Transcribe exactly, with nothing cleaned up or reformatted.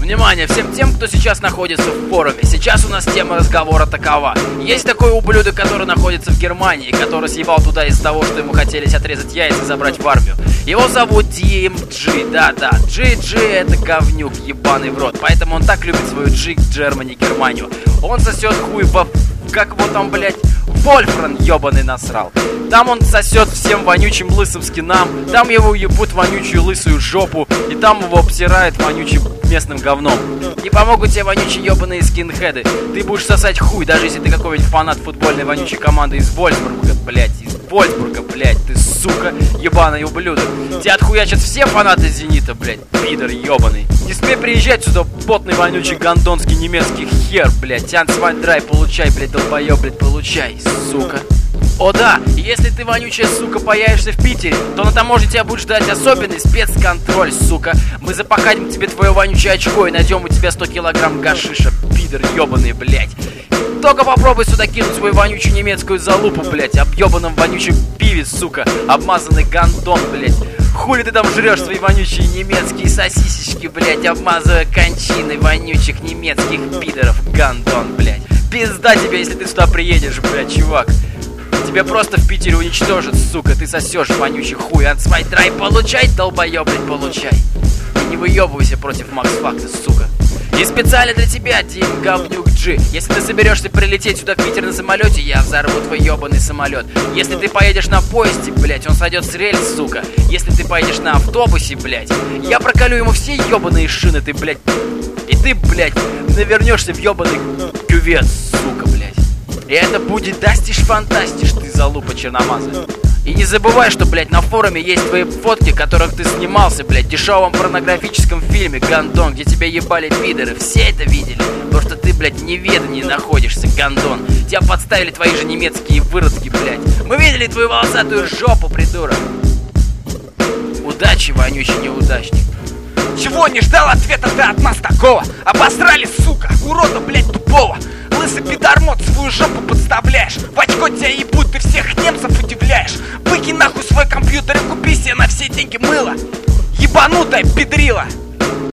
Внимание всем тем, кто сейчас находится в форуме. Сейчас у нас тема разговора такова. Есть такой ублюдок, который находится в Германии, который съебал туда из-за того, что ему хотелись отрезать яйца и забрать в армию. Его зовут ди эм джи, да-да, джи джи это говнюк, ебаный в рот. Поэтому он так любит свою джи Germany, Германию. Он сосет хуй во... как его там, блять, Вольфран ебаный насрал. Там он сосет всем вонючим лысым скинам. Там его ебут вонючую лысую жопу. И там его обсирают вонючим местным говном. Не помогут тебе вонючие ебаные скинхеды. Ты будешь сосать хуй, даже если ты какой-нибудь фанат футбольной вонючей команды из Вольсбурга, блять, из Вольсбурга, блять, ты сука, ебаный ублюдок. Тебя отхуячат все фанаты Зенита, блять, пидор ебаный. Не смей приезжать сюда, потный вонючий гондонский немецкий хер, блять. Тянцвайдрай, получай, блять, долбоеб, блять, получай, сука. О да, если ты, вонючая сука, появишься в Питере, то на таможне тебя будет ждать особенный спецконтроль, сука. Мы запахатим тебе твое вонючее очко и найдем у тебя сто килограмм гашиша, пидор ебаный, блять. Только попробуй сюда кинуть свою вонючую немецкую залупу, блять, об ебаном вонючем пиве, сука, обмазанный гондон, блять. Хули ты там жрешь свои вонючие немецкие сосисечки, блять, обмазывая кончиной вонючих немецких пидоров, гондон, блять. Пизда тебе, если ты сюда приедешь, блять, чувак. Тебя просто в Питере уничтожат, сука. Ты сосешь вонючий хуй. Ансвайдрай, получай, долбоёб, блядь, получай. И не выебывайся против Макс Факта, сука. И специально для тебя, Дим Говнюк Джи. Если ты соберешься прилететь сюда в Питер на самолете, я взорву твой ебаный самолет. Если ты поедешь на поезде, блять, он сойдет с рельс, сука. Если ты поедешь на автобусе, блять, я проколю ему все ебаные шины, ты, блять. И ты, блять, навернешься в ебаный кювет, сука, блять. И это будет дастиш-фантастиш, ты залупа черномаза. И не забывай, что, блядь, на форуме есть твои фотки, в которых ты снимался, блядь, в дешевом порнографическом фильме «Гондон», где тебя ебали пидоры. Все это видели, потому что ты, блядь, в неведании находишься, гондон. Тебя подставили твои же немецкие выродки, блядь. Мы видели твою волосатую жопу, придурок. Удачи, вонючий неудачник. Чего не ждал ответа ты от нас такого? Обосрали, сука, урода, блядь, тупого. Лысый пидормот, свою жопу подставляешь. В очко тебя ебут, ты всех немцев удивляешь. Выкинь нахуй свой компьютер и купи себе на все деньги мыло. Ебанутая педрила.